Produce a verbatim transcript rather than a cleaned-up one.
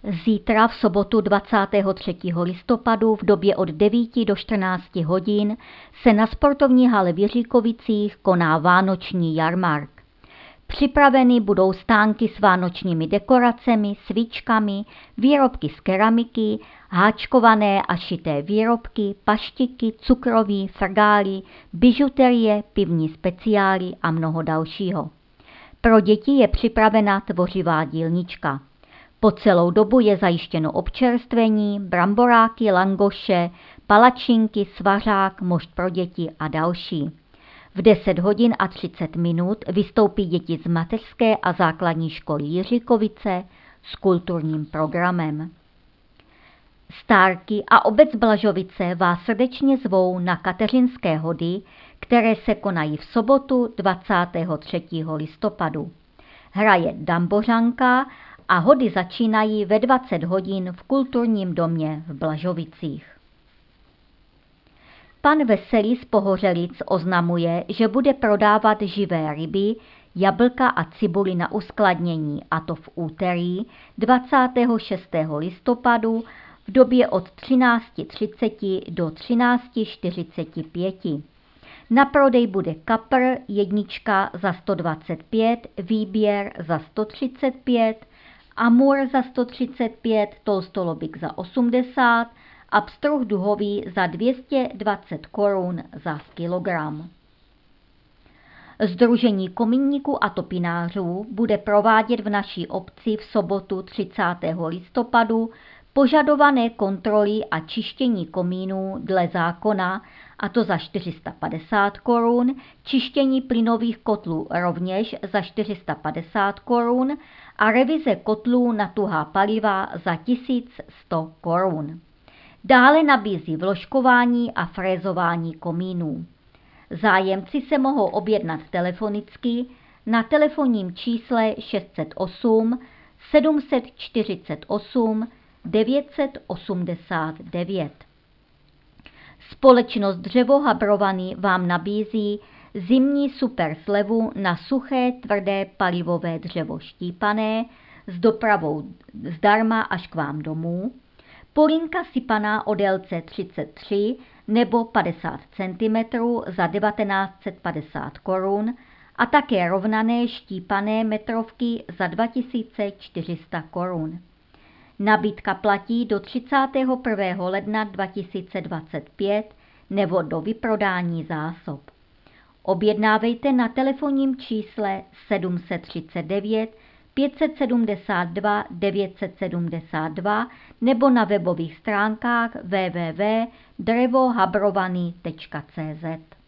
Zítra v sobotu dvacátého třetího listopadu v době od devíti do čtrnácti hodin se na sportovní hale v Jiříkovicích koná vánoční jarmark. Připraveny budou stánky s vánočními dekoracemi, svíčkami, výrobky z keramiky, háčkované a šité výrobky, paštiky, cukroví, frgály, bižuterie, pivní speciály a mnoho dalšího. Pro děti je připravena tvořivá dílnička. Po celou dobu je zajištěno občerstvení, bramboráky, langoše, palačinky, svařák, mošt pro děti a další. V deset hodin a třicet minut vystoupí děti z mateřské a základní školy Jiříkovice s kulturním programem. Stárky a obec Blažovice vás srdečně zvou na Kateřinské hody, které se konají v sobotu dvacátého třetího listopadu. Hraje dambořanka a hody začínají ve dvacet hodin v kulturním domě v Blažovicích. Pan Veselý z Pohořelic oznamuje, že bude prodávat živé ryby, jablka a cibuli na uskladnění, a to v úterý dvacátého šestého listopadu v době od třinácti třiceti do třinácti čtyřiceti pěti. Na prodej bude kapr jednička za sto dvacet pět, výběr za sto třicet pět, amur za sto třicet pět, tolstolobik za osmdesát a pstruh duhový za dvě stě dvacet korun za kilogram. Sdružení komínníků a topinářů bude provádět v naší obci v sobotu třicátého listopadu požadované kontroly a čištění komínů dle zákona, a to za čtyři sta padesát korun, čištění plynových kotlů rovněž za čtyři sta padesát korun a revize kotlů na tuhá paliva za tisíc sto korun. Dále nabízí vložkování a frézování komínů. Zájemci se mohou objednat telefonicky na telefonním čísle šest set osm sedm set čtyřicet osm devět set osmdesát devět. Společnost Dřevo Habrovaný vám nabízí zimní super slevu na suché tvrdé palivové dřevo štípané s dopravou zdarma až k vám domů, polínka sypaná o délce třicet tři nebo padesát centimetrů za devatenáct set padesát korun a také rovnané štípané metrovky za dva tisíce čtyři sta korun. Nabídka platí do třicátého prvního ledna dva tisíce dvacet pět nebo do vyprodání zásob. Objednávejte na telefonním čísle sedm set třicet devět pět set sedmdesát dva devět set sedmdesát dva nebo na webových stránkách w w w tečka drevohabrovaný tečka cé zet.